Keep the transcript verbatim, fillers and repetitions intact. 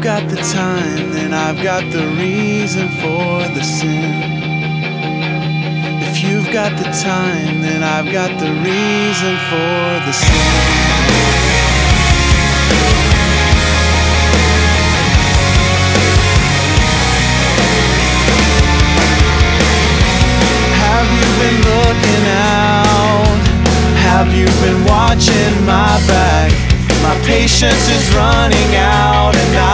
you've got the time, then I've got the reason for the sin. If you've got the time, then I've got the reason for the sin. Have you been watching my back? My patience is running out and I